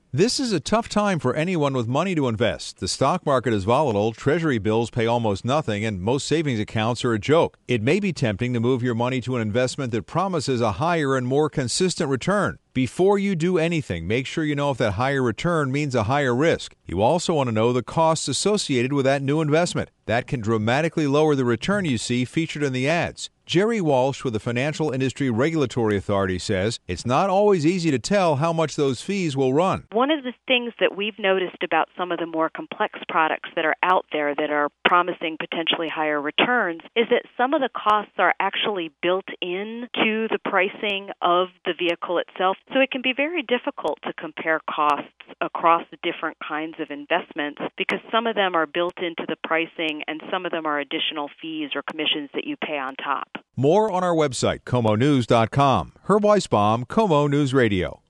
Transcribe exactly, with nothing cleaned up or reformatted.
This is a tough time for anyone with money to invest. The stock market is volatile, treasury bills pay almost nothing, and most savings accounts are a joke. It may be tempting to move your money to an investment that promises a higher and more consistent return. Before you do anything, make sure you know if that higher return means a higher risk. You also want to know the costs associated with that new investment. That can dramatically lower the return you see featured in the ads. Jerry Walsh with the Financial Industry Regulatory Authority says it's not always easy to tell how much those fees will run. One of the things that we've noticed about some of the more complex products that are out there that are promising potentially higher returns is that some of the costs are actually built in to the pricing of the vehicle itself. So it can be very difficult to compare costs across the different kinds of investments because some of them are built into the pricing and some of them are additional fees or commissions that you pay on top. More on our website, como news dot com. Herb Weisbaum, Como News Radio.